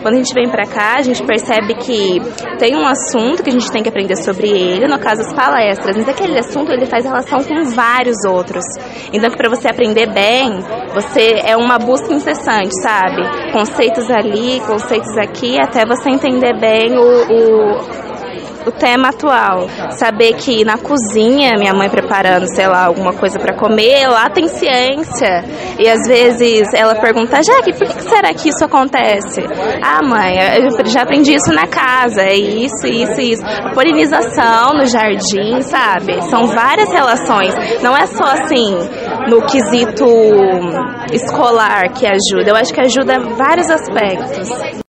Quando a gente vem pra cá, a gente percebe que tem um assunto que a gente tem que aprender sobre ele, no caso as palestras, mas aquele assunto ele faz relação com vários outros. Então que para você aprender bem, é uma busca incessante, sabe? Conceitos ali, conceitos aqui, até você entender bem o tema atual. Saber que na cozinha, minha mãe preparando, sei lá, alguma coisa para comer, lá tem ciência. E às vezes ela pergunta, Jaque, por que será que isso acontece? Ah, mãe, eu já aprendi isso na casa, é isso, isso, isso. A polinização no jardim, sabe? São várias relações. Não é só assim, no quesito escolar que ajuda. Eu acho que ajuda em vários aspectos.